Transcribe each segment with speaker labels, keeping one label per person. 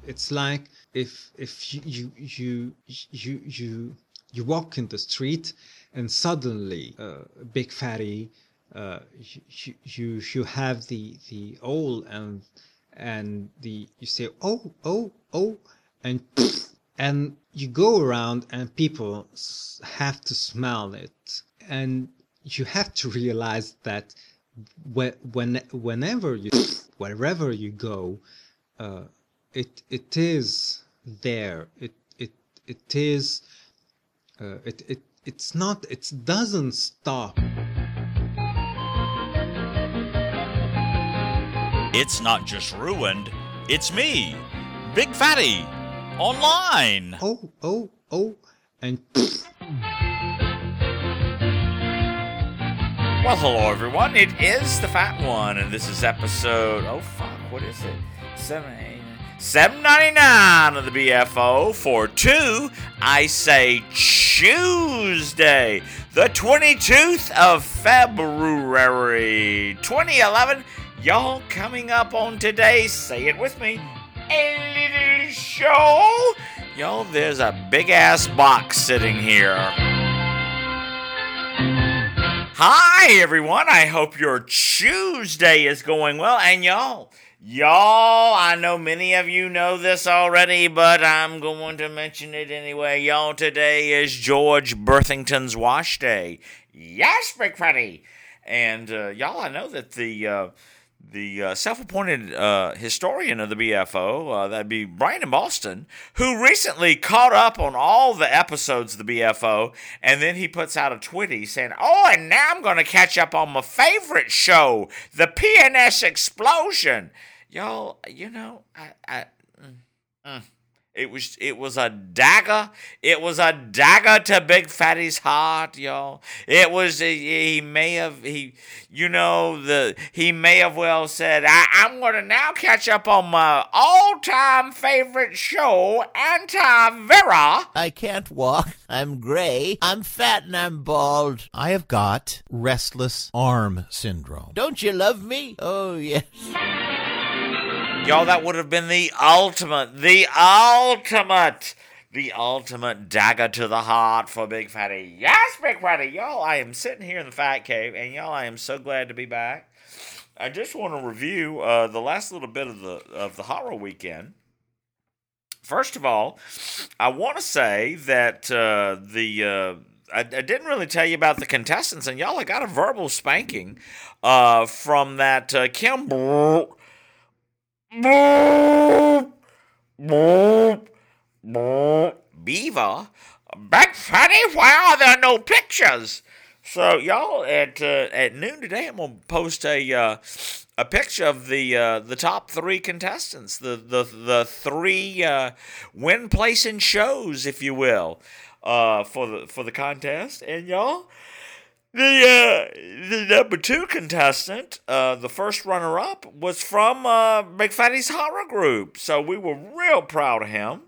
Speaker 1: it's like if you walk in the street and suddenly big fatty you have the owl and the you say oh and and you go around and people have to smell it, and you have to realize that whenever you wherever you go, it is there. It is it's not, it doesn't stop.
Speaker 2: It's not just ruined, it's me, Big Fatty, online.
Speaker 1: Oh, and
Speaker 2: Well, hello everyone, it is the Fat One, and this is episode, what is it? 799 of the BFO for Tuesday, the 22th of February, 2011. Y'all, coming up on today's, say it with me, a little show. Y'all, there's a big-ass box sitting here. Hi, everyone. I hope your Tuesday is going well. And y'all, I know many of you know this already, but I'm going to mention it anyway. Y'all, today is George Birthington's Wash Day. Yes, Big Fatty. And y'all, I know that the self-appointed historian of the BFO, that'd be Brian in Boston, who recently caught up on all the episodes of the BFO, and then he puts out a Twitty saying, and now I'm going to catch up on my favorite show, the PNS Explosion. Y'all, you know, It was a dagger. It was a dagger to Big Fatty's heart, y'all. It was he may have well said, I'm gonna now catch up on my all-time favorite show, Anti-Vera.
Speaker 3: I can't walk. I'm gray. I'm fat and I'm bald.
Speaker 4: I have got restless arm syndrome.
Speaker 3: Don't you love me? Oh, yes.
Speaker 2: Y'all, that would have been the ultimate dagger to the heart for Big Fatty. Yes, Big Fatty. Y'all, I am sitting here in the Fat Cave, and y'all, I am so glad to be back. I just want to review the last little bit of the horror weekend. First of all, I want to say that I didn't really tell you about the contestants, and y'all, I got a verbal spanking from that Kim Beaver. Big Fatty, why are there no pictures? So y'all, at noon today, I'm gonna post a picture of the top three contestants, the three win place in shows, if you will, for the contest. And y'all, the number two contestant, the first runner-up, was from Big Fatty's horror group. So we were real proud of him.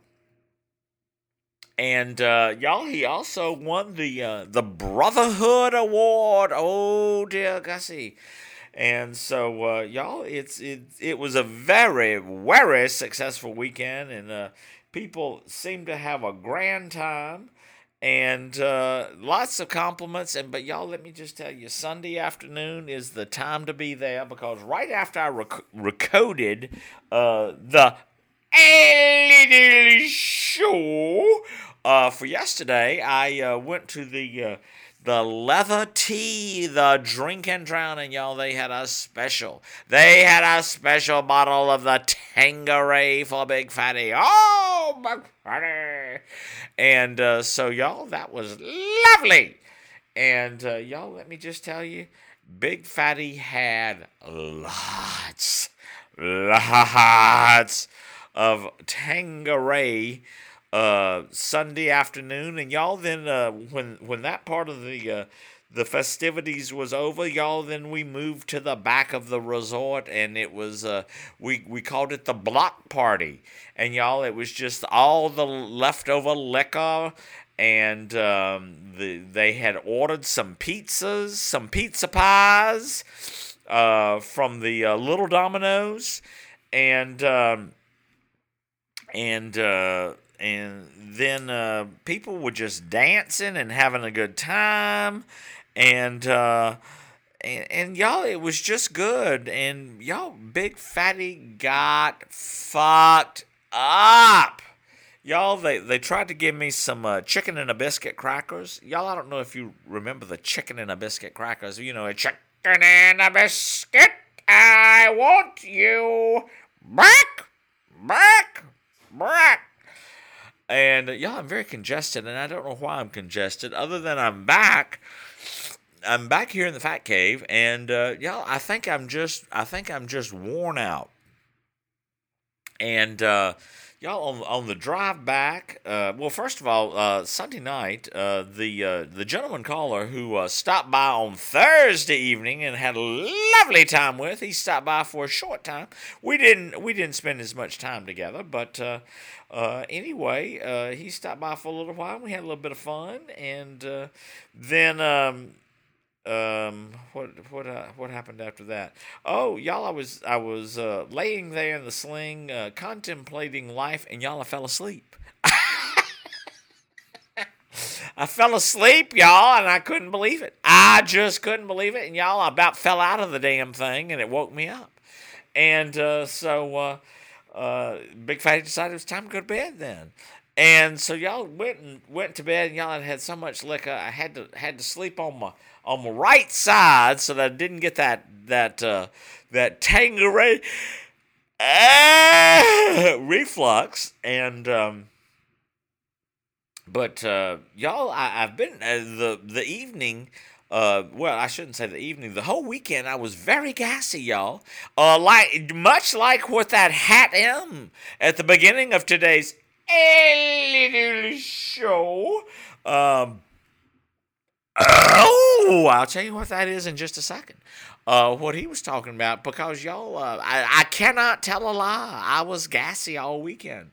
Speaker 2: And y'all, he also won the Brotherhood Award. Oh dear Gussie. And so y'all, it was a very, very successful weekend, and people seemed to have a grand time. And lots of compliments. But y'all, let me just tell you, Sunday afternoon is the time to be there, because right after I recorded the little show for yesterday, I went to the Leather Tea, the Drink and Drown, and y'all, they had a special bottle of the Tanqueray for Big Fatty. Oh, Big Fatty. And so, y'all, that was lovely. And y'all, let me just tell you, Big Fatty had lots of Tanqueray Sunday afternoon. And y'all, then when that part of the festivities was over, y'all, then we moved to the back of the resort, and it was we called it the block party. And y'all, it was just all the leftover liquor, and they had ordered some pizzas, some pizza pies from the Little Domino's, and and then people were just dancing and having a good time, and y'all, it was just good, and y'all, Big Fatty got fucked up. Y'all, they tried to give me some chicken and a biscuit crackers. Y'all, I don't know if you remember the chicken and a biscuit crackers. You know, a chicken and a biscuit, I want you back, back, back. And y'all, I'm very congested, and I don't know why I'm congested, other than I'm back. I'm back here in the Fat Cave, and y'all, I think I'm just worn out. And y'all, on the drive back, well, first of all, Sunday night, the gentleman caller who stopped by on Thursday evening and had a lovely time with, he stopped by for a short time. We didn't spend as much time together, but anyway, he stopped by for a little while. We had a little bit of fun, and then. What happened after that? Oh, y'all, I was laying there in the sling, contemplating life, and y'all, I fell asleep. I fell asleep, y'all, and I couldn't believe it. I just couldn't believe it, and y'all, I about fell out of the damn thing, and it woke me up. And so Big Fatty decided it was time to go to bed then. And so y'all went to bed, and y'all had so much liquor, I had to sleep on my right side so that I didn't get that Tanqueray reflux. And but y'all, I've been the evening. Well, I shouldn't say the evening. The whole weekend, I was very gassy, y'all. Much like what that Hat M at the beginning of today's little show. I'll tell you what that is in just a second. What he was talking about, because y'all, I cannot tell a lie. I was gassy all weekend,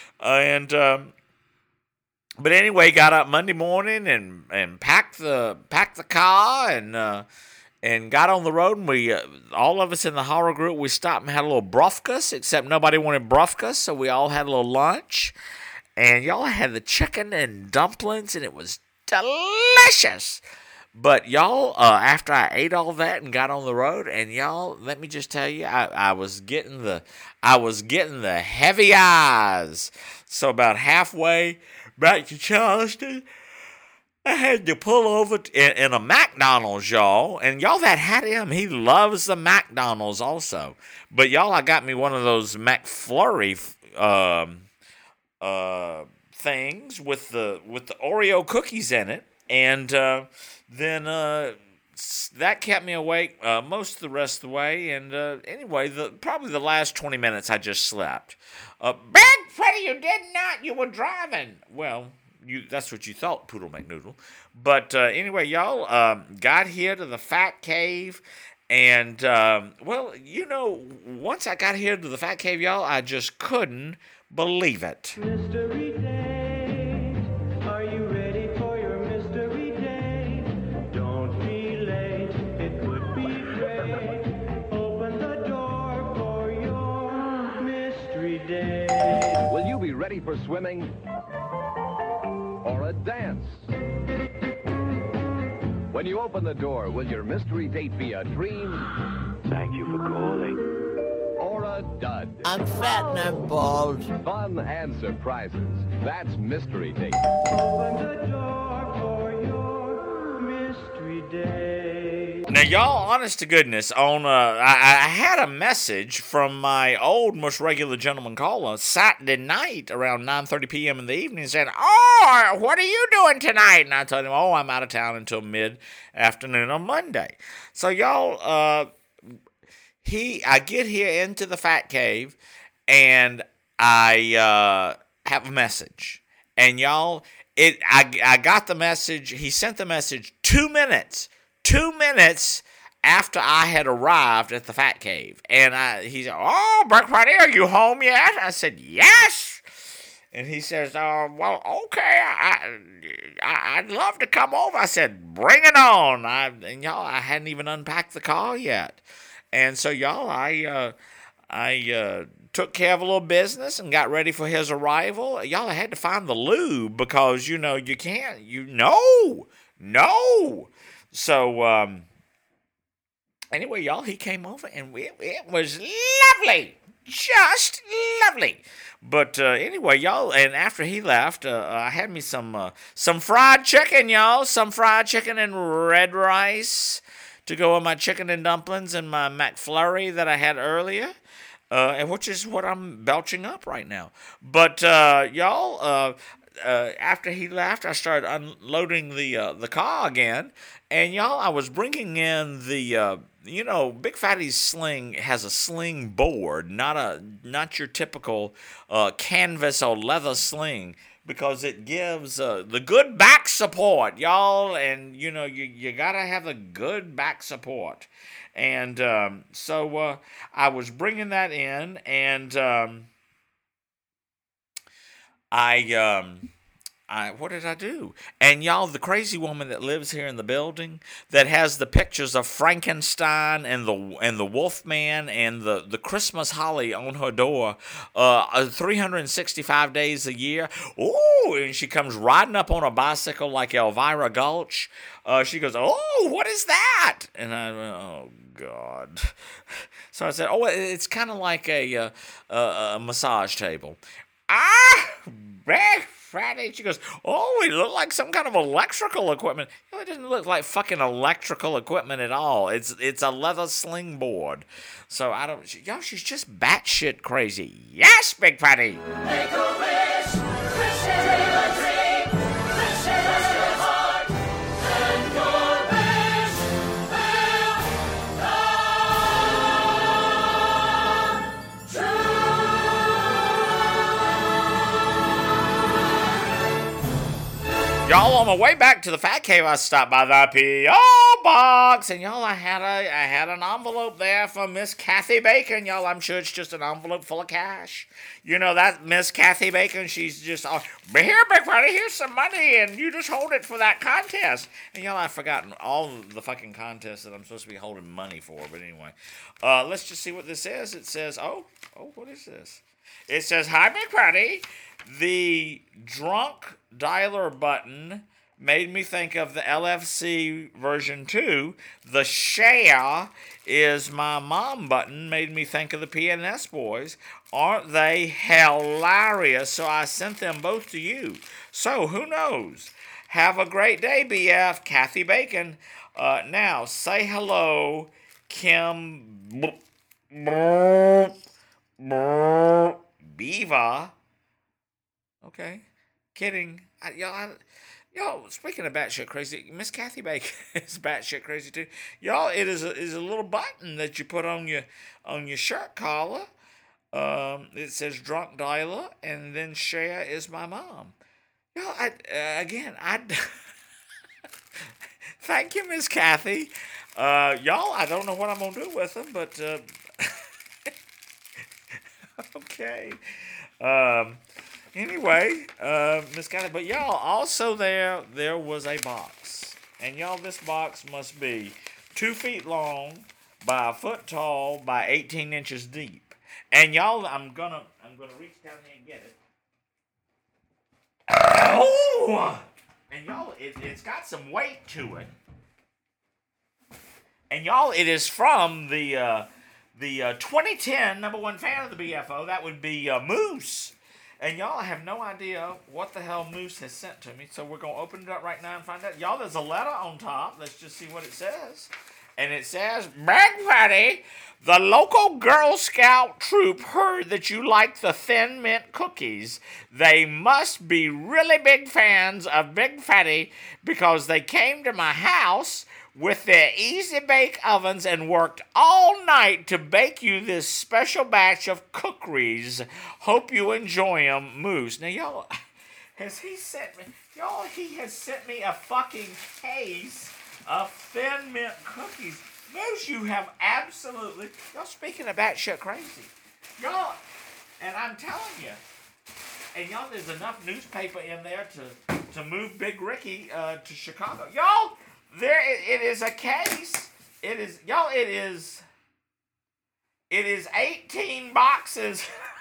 Speaker 2: but anyway, got up Monday morning and packed the car and got on the road, and we all of us in the horror group, we stopped and had a little brofkus, except nobody wanted brofkus, so we all had a little lunch, and y'all had the chicken and dumplings, and it was delicious. But y'all, after I ate all that and got on the road, and y'all, let me just tell you, I was getting the heavy eyes. So about halfway back to Charleston, I had to pull over in a McDonald's, y'all. And y'all, that Hat M, he loves the McDonald's also. But y'all, I got me one of those McFlurry things with the Oreo cookies in it, and then that kept me awake most of the rest of the way. And anyway, probably the last 20 minutes I just slept. Big Freddy, you did not. You were driving. Well, that's what you thought, Poodle McNoodle. But anyway, y'all, got here to the Fat Cave. And, well, you know, once I got here to the Fat Cave, y'all, I just couldn't believe it.
Speaker 5: Mystery date, are you ready for your mystery date? Don't be late, it would be great. Open the door for your mystery date.
Speaker 6: Will you be ready for swimming or a dance? When you open the door, will your mystery date be a dream?
Speaker 5: Thank you for calling.
Speaker 6: Or a dud?
Speaker 3: I'm fat and I'm bald.
Speaker 6: Fun and surprises. That's Mystery Date.
Speaker 5: Open the door for your mystery date.
Speaker 2: Now, y'all, honest to goodness, I had a message from my old, most regular gentleman caller Saturday night around 9:30 p.m. in the evening saying, "Oh, what are you doing tonight?" And I told him, "Oh, I'm out of town until mid-afternoon on Monday." So, y'all, I get here into the Fat Cave, and I have a message. And, y'all, I got the message. He sent the message 2 minutes after I had arrived at the Fat Cave. And he said, "Oh, Buck Friday, are you home yet?" I said, "Yes." And he says, "Well, okay, I'd love to come over." I said, "Bring it on." And y'all, I hadn't even unpacked the car yet. And so, y'all, I took took care of a little business and got ready for his arrival. Y'all, I had to find the lube because, you can't, no. So, anyway, y'all, he came over and it was lovely. Just lovely. But anyway, y'all, and after he left, I had me some fried chicken, y'all. Some fried chicken and red rice to go with my chicken and dumplings and my McFlurry that I had earlier, and which is what I'm belching up right now. But y'all, after he left, I started unloading the car again, and y'all, I was bringing in the Big Fatty's sling has a sling board, not your typical canvas or leather sling, because it gives the good back support, y'all, and you gotta have the good back support, and so I was bringing that in, and what did I do? And y'all, the crazy woman that lives here in the building that has the pictures of Frankenstein and the Wolfman and the Christmas holly on her door, 365 days a year. Ooh, and she comes riding up on a bicycle like Elvira Gulch. She goes, "Oh, what is that?" And I went, "Oh God." So I said, "Oh, it's kind of like a massage table." Big Fatty. She goes, "Oh, it looked like some kind of electrical equipment." It doesn't look like fucking electrical equipment at all. It's a leather sling board. So I don't, she's just batshit crazy. Yes, Big Fatty.
Speaker 7: Make a wish, wish it a dream, wish it rest your heart, and your wish will come true.
Speaker 2: Y'all, on my way back to the Fat Cave, I stopped by the P.O. Box, and y'all, I had an envelope there for Miss Kathy Bacon. Y'all, I'm sure it's just an envelope full of cash. That Miss Kathy Bacon, she's just, "But here, Big Fatty, here's some money, and you just hold it for that contest." And y'all, I've forgotten all the fucking contests that I'm supposed to be holding money for. But anyway, let's just see what this is. It says, what is this? It says, "Hi, Big Fatty. The drunk dialer button made me think of the LFC version 2. The share is my mom button made me think of the PNS boys. Aren't they hilarious? So I sent them both to you. So who knows? Have a great day, BF. Kathy Bacon." Now, say hello, Kim Beaver. Okay, kidding. Y'all, speaking of batshit crazy, Miss Kathy Bacon is batshit crazy too. Y'all, it is a little button that you put on your shirt collar. It says "Drunk Dialer," and then "Share is my mom." Y'all, I thank you, Miss Kathy. Y'all, I don't know what I'm gonna do with them, but okay. Anyway, Miss Kathy, but y'all, also there was a box, and y'all, this box must be 2 feet long by 1 foot tall by 18 inches deep. And y'all, I'm gonna reach down here and get it. Oh! And y'all, it's got some weight to it. And y'all, it is from the 2010 #1 fan of the BFO. That would be Moose. And y'all, I have no idea what the hell Moose has sent to me, so we're going to open it up right now and find out. Y'all, there's a letter on top. Let's just see what it says. And it says, "Big Fatty, the local Girl Scout troop heard that you like the Thin Mint cookies. They must be really big fans of Big Fatty because they came to my house with their Easy Bake ovens and worked all night to bake you this special batch of cookies. Hope you enjoy them, Moose." Now, y'all, he has sent me a fucking case of Thin Mint cookies. Moose, you have absolutely, y'all, speaking of batshit crazy, y'all, and I'm telling you, and y'all, there's enough newspaper in there to move Big Ricky to Chicago. Y'all, it is a case. It is 18 boxes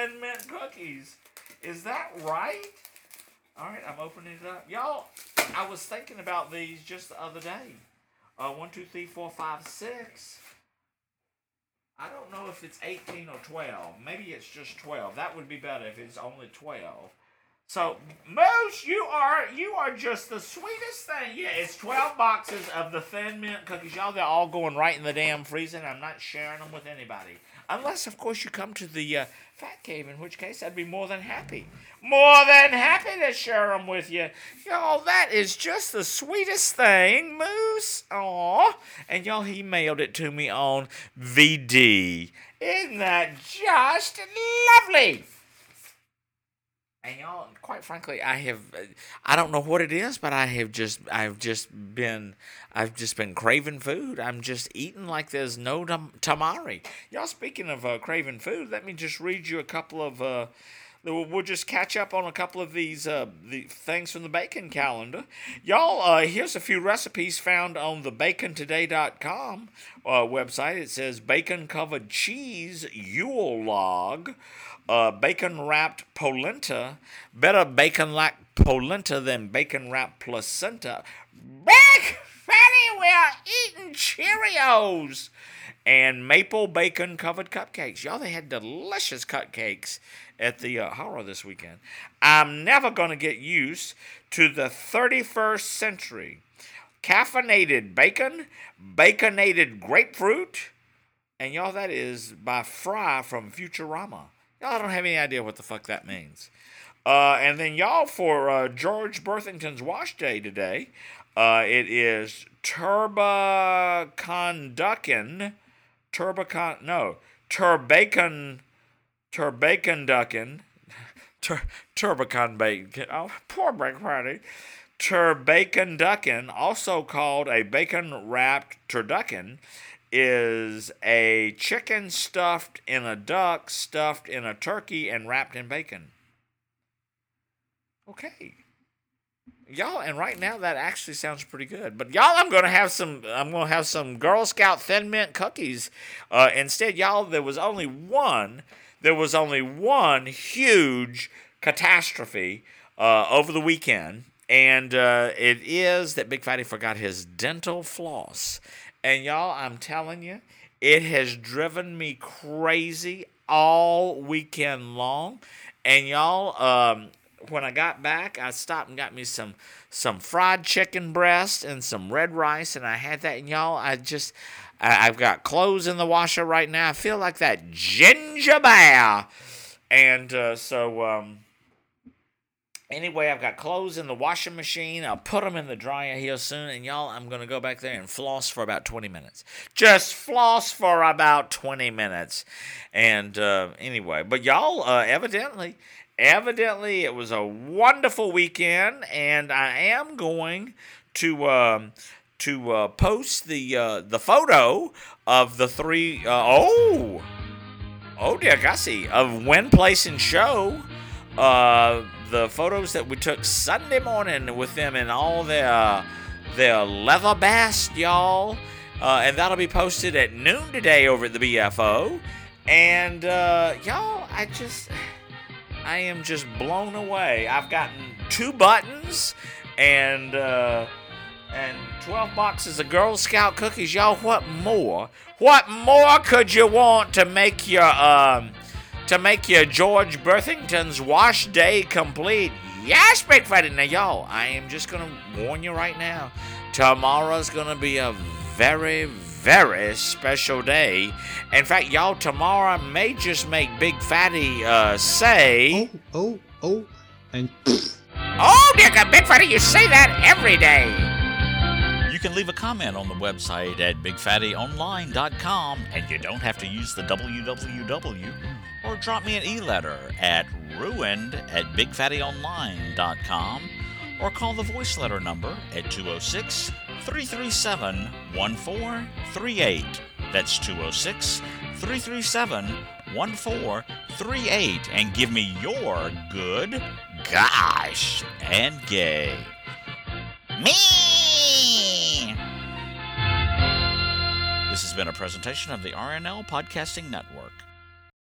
Speaker 2: Thin Mint cookies. Is that right? All right, I'm opening it up. Y'all, I was thinking about these just the other day. 1, 2, 3, 4, 5, 6. I don't know if it's 18 or 12. Maybe it's just 12. That would be better if it's only 12. So, Moose, you are just the sweetest thing. Yeah, it's 12 boxes of the Thin Mint cookies. Y'all, they're all going right in the damn freezer, and I'm not sharing them with anybody. Unless, of course, you come to the Fat Cave, in which case I'd be more than happy. More than happy to share them with you. Y'all, that is just the sweetest thing, Moose. Aw. And y'all, he mailed it to me on VD. Isn't that just lovely? And y'all, quite frankly, I don't know what it is, but I've just been craving food. I'm just eating like there's no tamari. Y'all, speaking of craving food, let me just read you a couple of, we'll just catch up on a couple of these the things from the bacon calendar. Y'all, here's a few recipes found on the bacontoday.com website. It says bacon covered cheese Yule log. Bacon-wrapped polenta. Better bacon-like polenta than bacon-wrapped placenta. Big Fatty, we're eating Cheerios! And maple bacon-covered cupcakes. Y'all, they had delicious cupcakes at the horror this weekend. I'm never going to get used to the 31st century. Caffeinated bacon, baconated grapefruit, and y'all, that is by Fry from Futurama. Y'all don't have any idea what the fuck that means. And then y'all, for George Burthington's wash day today, it is Turbacon Duckin. Turbacon Bacon. Oh, poor Big Fatty. Turbacon Duckin, also called a bacon-wrapped turducken, is a chicken stuffed in a duck, stuffed in a turkey, and wrapped in bacon. Okay. Y'all, and right now that actually sounds pretty good. But y'all, I'm gonna have some Girl Scout Thin Mint cookies. Instead, y'all, there was only one huge catastrophe over the weekend, and it is that Big Fatty forgot his dental floss. And y'all, I'm telling you, it has driven me crazy all weekend long. And y'all, when I got back, I stopped and got me some fried chicken breast and some red rice, and I had that. And y'all, I've got clothes in the washer right now. I feel like that ginger bear. And anyway, I've got clothes in the washing machine. I'll put them in the dryer here soon. And y'all, I'm going to go back there and floss for about 20 minutes. Just floss for about 20 minutes. And anyway, but y'all, evidently, it was a wonderful weekend. And I am going to post the photo of the three, oh dear Gussie, of Win, Place, and Show. The photos that we took Sunday morning with them in all their leather best, y'all. And that'll be posted at noon today over at the BFO. And, y'all, I am just blown away. I've gotten 2 buttons and 12 boxes of Girl Scout cookies. Y'all, what more? What more could you want to make your George Burthington's wash day complete? Yes, Big Fatty. Now, y'all, I am just going to warn you right now. Tomorrow's going to be a very, very special day. In fact, y'all, tomorrow may just make Big Fatty say...
Speaker 1: Oh, and...
Speaker 2: Oh, dear God, Big Fatty, you say that every day.
Speaker 8: You can leave a comment on the website at BigFattyOnline.com, and you don't have to use the www. Or drop me an e-letter at ruined@BigFattyOnline.com, or call the voice letter number at 206-337-1438. That's 206-337-1438, and give me your good, gosh, and gay. Me! This has been a presentation of the RNL Podcasting Network.